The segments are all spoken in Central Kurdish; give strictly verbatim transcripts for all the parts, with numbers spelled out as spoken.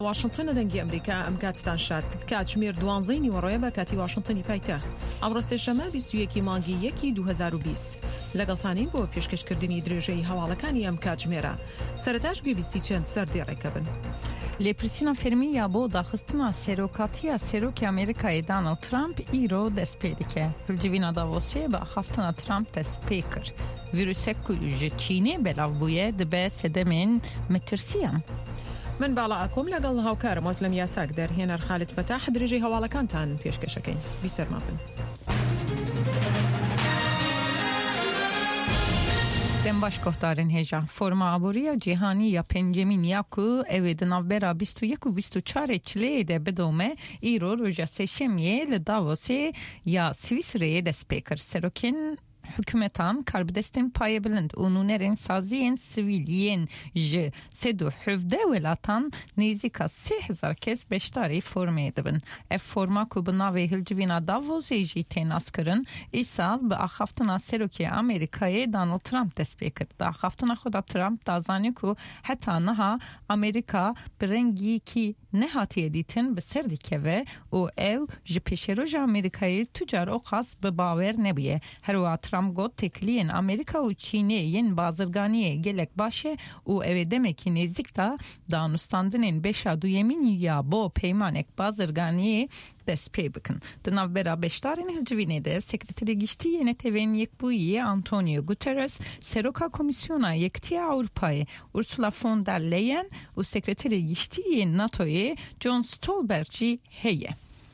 واشنطن دەنگی ئەمریکا ئەم کاتستان شات کاتژمێر دوانزەی نیوەڕۆیە بە کاتی واشنطنی پایتەخت ئەمڕۆ سێشەممە بیست و یەکی مانگی یەکی دوو هەزار و بیست لەگەڵتانین بۆ پێشکەشکردنی درێژەی هەواڵەکانی ئەم کاتژمێرە. سەرەتاش گوێبیستی چەند سەردێڕێکە بن. لێپرسینا فەرمییا بۆ داخستنا سێرۆکاتیە سێرۆکی ئەمریکای دانالد ترامپ ئیرۆ دەست پێ دەکە. هەڵجڤینا داڤۆسێ بە ئاخافتنا ترامپ دەست پێ کرد. ڤیرۆسێک ku ji Çînê belav bûye dibe sedemên metirsiyan. من باڵا ئاکۆم لەگەڵ هاوکارم وەسلەم یاساک دەرهێنەر خالد فتاح درێژەی هەواڵەکانتان پێشکەشەکەین. بیسەرما بن. دەم باش گۆفتارن هێژە فۆرما ئابووریە جیهانی یا پێنجەمین یا ku evê di navbera bîst û yek û bîst û çarê çileyê de bidome îro roja sêşemiyê li Davosê ya Swîsreyê dest pê kir. Serokên hükümetan karbidestin payê bilind û nûnerên saziyên sivîl yên ji sed û hevdeh welatan nêzîka sê hezar kes beşdarî formê dibin. Ev forma ku bi navê hilcivîna Davosê jî tê naskirin îsal bi axaftina serokê Amerîkayê Donald Trump dest pê kir. Di axaftina xwe de Trump da zanî ku heta niha Amerîka bi rengîkî nehatiye dîtin bi ser dikeve û ev ji pêşeroja Amerîkayê tu car o qas bi bawer nebûye. Herwa Trump got tekliyên Amerika û Çînê yên bazirganiyê gelek baş e û ev ê demekî nêzik da danûstandinên beşa duyemîn ya bo peymanek bazirganiyê dest pê bikin. Di navbera beşdarên hilcivînê de Sekreterê Giştî Netewên Yekbûyiyê Antonio Guterres, Seroka Komisyona Yektiya Avrupayê Ursula von der Leyen û Sekreterê Giştî NATOyê John Stoltenberg jî heye.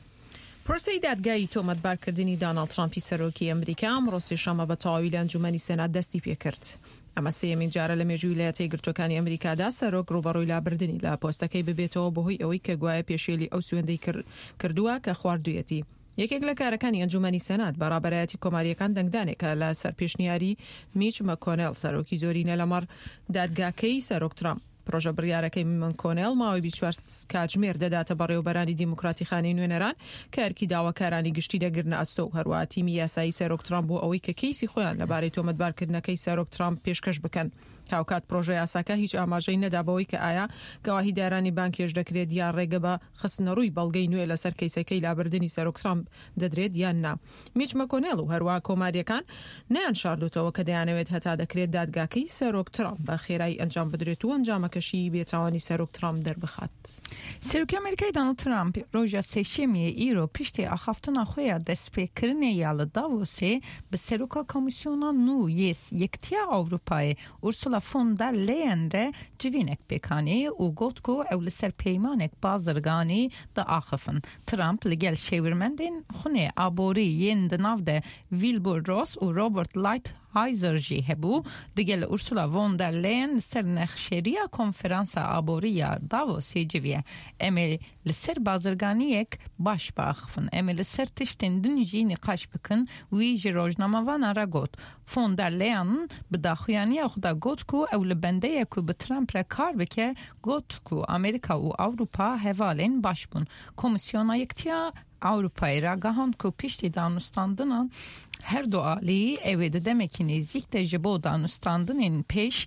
پرۆسەی دادگایی تۆمەتبارکردنی دانالد ترامپی سەرۆکی ئەمریکا ئەمڕۆ سێشەممە بە تەواوی لە ئەنجومەنی سێنات دەستی پێکرد. ئەمە سێیەمین جارە لە مێژووی ویلایەتە یەکگرتووەکانی ئەمریکادا سەرۆک ڕوبەڕووی لابردنی لە پۆستەکەی ببێتەوە بەهۆی ئەوەی کە گوایە پێشێلی ئەو سوێندەی کردووە کە خواردوویەتی. یەکێک لە کارەکانی ئەنجومەنی سێنات بەڕابەرایەتی کۆماریەکان دەنگدانێکە لە سەر پێشنیاری میچ مەکۆنێل سەرۆکی زۆرینە لەمەڕ دادگاکەی سەرۆک ترامپ. پرۆژە بڕیارەکەی مەکۆنێل ماوەی بیست و چوار کاتژمێر دەداتە بەڕێوەبەرانی دیموکراتی خانەی نوێنەران کە ئەرکی داواکارانی گشتی دەگرنە ئەستۆ و هەروە تیمی یاسایی سەرۆک ترامپ بۆ ئەوەی کە کەیسی خۆیان لەبارەی تۆمەتبارکردنەکەی سەرۆک ترامپ پێشکەش بکەن. هاوکات پرۆژە یاساکە هیچ ئاماژەی نەدا بەوەی کە ئایا گەواهیدارانی بانکێش دەکرێت یان ڕێگە بە خستنەڕووی بەڵگەی نوێ لەسەر کەیسەکەی لابردنی سەرۆک ترامپ دەدرێت یان نا. میچ مەکۆنێل و هەروە کۆماریەکان نیان شاردوتەوە کە دەیانەوێت هەتا دەکرێت دادگاکەی سەرۆک ترامپ بە خێرایی ئەنجام بدرێت و ئەنجامەکەشی بێتاوانی سەرۆک ترامپ دەربخات. سەرۆکی ئەمریکای دانالد ترامپ ڕۆژە سێشەمیە ئیرۆ پشتێ ئاخافتنا خۆیان دەستپێکردنê ya li Davosê bi Seroka Komisyona nû yê Yektiya Avrupayê Ursula von der Leyen re civînek pêkanî û got ku ew li ser peymanek bazirganî da axifin. Trump li gel şêwirmendên xunê aborî yên di nav de Wilbur Ross û Robert Lighthizer jî hebû. Digel Ursula von der Leyen li ser nexşeriya konferansa aborî ya Davosê civiye. Em ê li ser bazirganiyek baş baxifin. Em ê li ser tiştên din jî nîqaş bikin wî ji rojnamavana re got. Von der Leyen bi daxuyaniya xwe de got ku ew li bendeye ku bi Trump re kar bike got ku Amerika û Avrupa hevalên baş bûn. Komisyona Yektiya Avrupayê ragihand ku piştî danûstandinan her du alî ew ê di demekî nêzik de ji bo danûstandinên pêş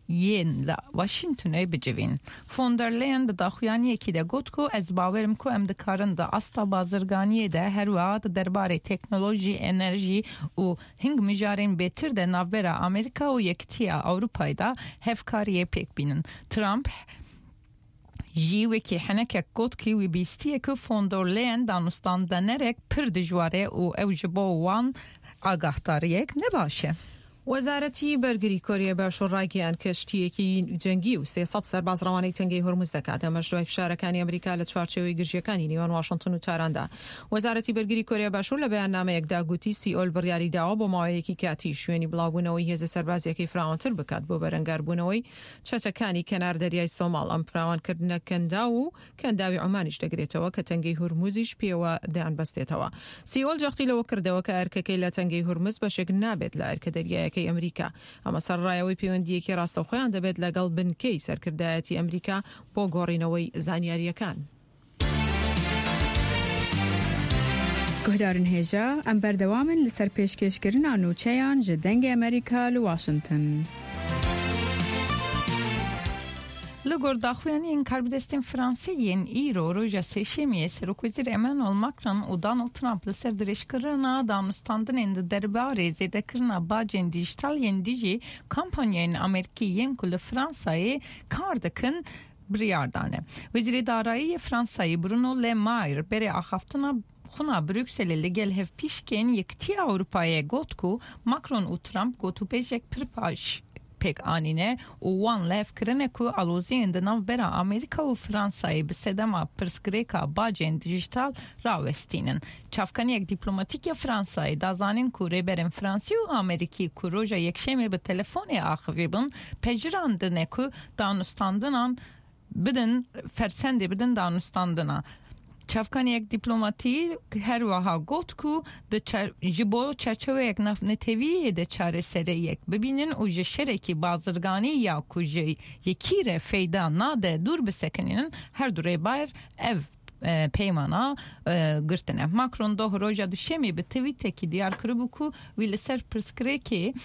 yên li Washingtonê bicivîn. Von der Leyen di daxuyaniyekî de got ku ez bawerim ku em dikarin di asta bazirganiyê de herwa di derbarê teknolojî, enerjî û hing mijarên bêtir de navbera Amerîka û Yektiya Avrupayê da hevkariyê pêk bînin. Trump jî wekî henekek got kî wî bîstiye ku von der Leyen danûstandanerek pir dijwar e û ew ji bo wan agahdariyek ne baş e. وەزارەتی بەرگری کۆریە باشوور ڕایگەیاند کەشتیەکی جەنگی و سێسەد سەرباز ڕەوانەی تەنگەی هۆرموز دەکات. ئەمەش دوای فشارەکانی ئەمریکا لە چوارچێوەی گرژیەکانی نێوان واشنگتن و تاراندا. وەزارەتی بەرگری کۆریە باشوور لە بەیاننامەیەکدا گوتی سیئۆل بڕیاری داوە بۆ ماوەیەکی کاتی شوێنی بڵاوبوونەوەی هێزە سەربازیەکەی فراوانتر بکات بۆ بەرەنگاربوونەوەی چەچەکانی کەنار دەریای سۆماڵ. ئەم فراوانکردنە کەندا و کەنداوی عومانیش دەگرێتەوە کە تەنگەی هۆرموزیش پێوە دەیان بەستێتەوە. سیئۆل جەختی لەوە کردەوە کە ئەرکەکەی لە تەنگەی هۆرموز بەشێک نابێت لە ئەرکە دەریایەکەی ئەمریکا. ئەمە سەرڕایەوەی پەیوەندیەکی ڕاستەوخۆیان دەبێت لەگەڵ بنکەی سەرکردایەتی ئەمریکا بۆ گۆڕینەوەی زانیاریەکان. گۆدارن هێژە ئەم بەردەوامن لەسەر پێشکەشکردنا نوچەیان ji dengê Amerîka li Washington. لگور داخویانی این کاربدستین فرانسیین ایرو روژا سیشیمیه سروک وزیر امانوئل ماکرون و دونالد ترامپ لسر درشکرنا دانستاندن اند درباره زیده کرنا باجن دیجیتال ین دیجی کمپانیین امریکیین کل فرانسای کار دکن بریاردانه. وزیر دارایی فرانسایی برونو لمایر بری آخافتنا خنا بروکسل لگل هف پیشکن یکتی اروپای گوت کو ماکرون و ترامپ گوتو پیشک پرپاش pek anine u wan lev kirine ku aloziyên di nav bera Amerika û Fransayê bi sedema pirsgirêka bacên dijîtal rawestînin. Çavkaniyek dîplomatîk ya Fransayê da zanin ku rêberên Fransî û Amerîkî ku roja yekşemê bi telefonê axivî bin pejirandine ku danûstandinan bidin fersendê bidin danûstandina. Çavkaniyek diplomatiği her vaha got ku de jibo çerçeveyek neteviyê de çareseriyek bibinin u ji şerekî bazırganî ya ku ji yekîre feyda nade dur bisekininin her du rêber ev e, peymana e, girtine. Macron doh roja dişemî bi tweetekî diyar kiribû ku wî li ser pirsgirêkê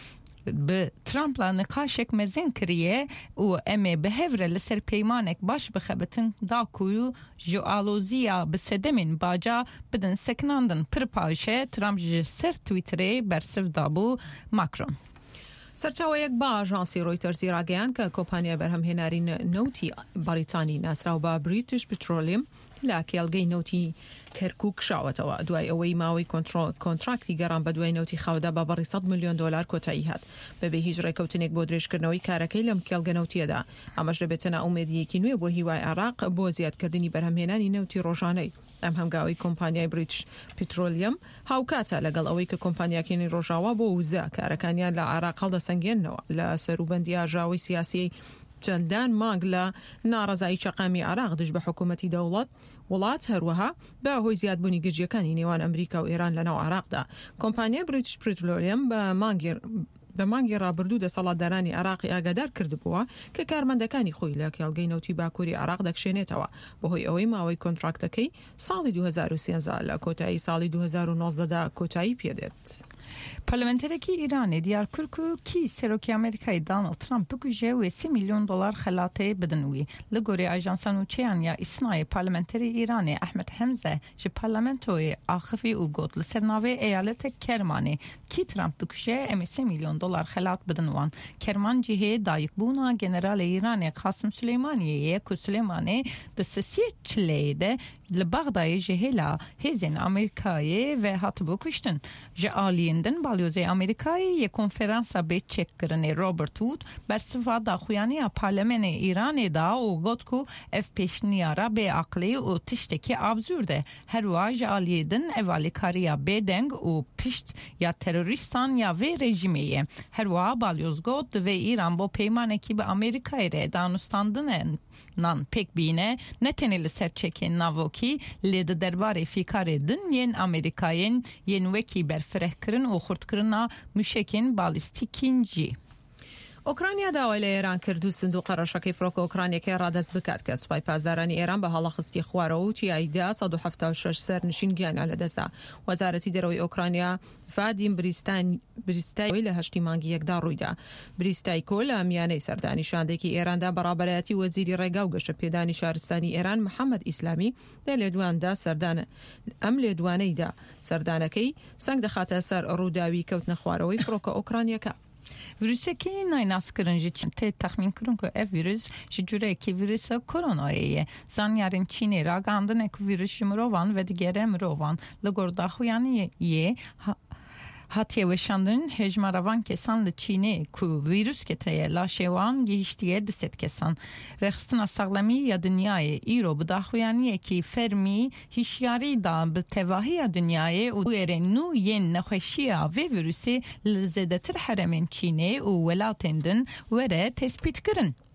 به ترامپ لا نقاشک مزین کریه و امی به هفره لسر پیمانک باش بخبتن دا کویو جو آلوزیا بسدمین باجا بدن سکناندن پرپاشه ترامپ جسر تویتره برسف دابو ماکرون. سرچاوه یک با آژانسی رویترز راگەیان کە کۆمپانیا بەرهەمهێناری نەوتی بەریتانی ناسراو بە بریتیش پترۆلیم لە کێڵگەی نەوتی کەرکووک شاوەتەوە دوای ئەوەی ماوەی کۆنتراکتی گەڕان بە دوای نەوتی خاودا بە بەڕی سەد میلیۆن دۆلار کۆتایی هات بەبێ هیچ ڕێکەوتنێک بۆ درێژکردنەوەی کارەکەی لەم کێڵگە نەوتیەدا. ئەمەش دەبێتە ئومێدیەکی نوێ بۆ هیوای عێراق بۆ زیادکردنی بەرهەمهێنانی نەوتی ڕۆژانەی. ئەم هەنگاوی کۆمپانیای بریتیش پترۆلیم هاوکاتە لەگەڵ ئەوەی کە کۆمپانیاکانی ڕۆژاوا بۆ وزە کارەکانیان لە عێراق هەڵدەسەنگێننەوە لە سەروبەندی ئاژاوی سیاسی چەندان مانگ لە ناڕەزایی چەقامی عێراق دژ بە حکوومەتی دەوڵەت وڵات هەروەها بە هۆی زیادبوونی گرجیەکانی نێوان ئەمریکا و ئێران لەناو عێراقدا. کۆمپانیای بریتیش پترۆلیم بە مانگی بە مانگی ڕابردوو دەسەڵاتدارانی عێراقی ئاگادار کردبووە کە کارمەندەکانی خۆی لە کێڵگەی نەوتی باکووری عێراق دەکشێنێتەوە بەهۆی ئەوەی ماوەی کۆنتراکتەکەی ساڵی دوو هەزار و سێنزە لە کۆتایی ساڵی دوو هەزار و نۆزدەدا کۆتایی پێدێت. Parlamentereki İran'e diyar kurku ki seroki Amerika'yı Donald Trump bugüce ve si milyon dolar xelateye bedinwi. Ligori ajansan uçayan ya İsna'yı parlamenteri İran'e Ahmet Hemze ji parlamentoyu axifi u got li sernavê eyalete Kermanê ki Trump bugüce em si milyon dolar xelat bedinwan. Kerman cihê dayıkbûna generalê İran'e Qasım Süleymaniyê ku Süleymanê di sesiyê çileyê de li Bagdayê ji hêla hêzên Amerikayê ve hatibû kuştin. Ji aliyên بالیوزی امریکایی یک کنفرانس به چک کرده رابرت وود بر صفات داخویانی پارلمان ایران دا و گفت که اف پیشنیارا به عقلی و تشتکی ابزورده هر واژ آلیدن اوالیکاریا بدنگ و پشت یا تروریستان یا و رژیمیه هر وا بالیوز گفت و ایران با پیمانه کی به امریکایی ره دانستاندن nan pek bine neteneli serçekin navoki lede derbare fikare din yen Amerikayên yen wekî berfirehkirin û xurtkirina müşekên balîstîkîn. ئۆکرانیا داوای لە ئێران کرد و سندوقە ڕەشەکەی فڕۆکە ئۆکرانیەکەی ڕادەست بکات کە سوپای پازارانی ئێران بە هەڵەخستی خوارەوە و تیایدا سەد و هەفتاد و شەش سەر نشینگیانیان لەدەستدا. وەزارەتی دەرەوەی ئۆکرانیا فادیم بریستای لە هەشتی مانگی یەکدا ڕوویدا. بریستایکۆ لە میانەی سەردانیشاندێکی ئێراندا بەڕابەرایەتی وەزیری ڕێگا و گەشە پێدانی شارستانی ئێران محەممەد ئیسلامی لە لێدواندا سەردانە ئەم لێدوانەیدا سەردانەکەی سنگ دەخاتە سەر ڕووداوی کەوتنە خوارەوەی فڕۆکە ئۆکرانیەکە. Virüseki naynas kırıncı te tahmin kırın ki ev virüs jüre ki virüs koronayı zanyarın Çin'e ragandı ne ku virüs jimrovan ve digere mrovan lagorda huyani ye hatiye veşandın hejmaravan kesan li Çin'e ku virüs keteye la şevan gihiştiye diset kesan rexstina sağlami ya dünyayı iro bu da huyani ki fermi hişyari da bi tevahiya dünyayı u eren nu yen nexweşiya ve virüsü li zedetir heremen Çin'e u welatendin vere tespit kırın.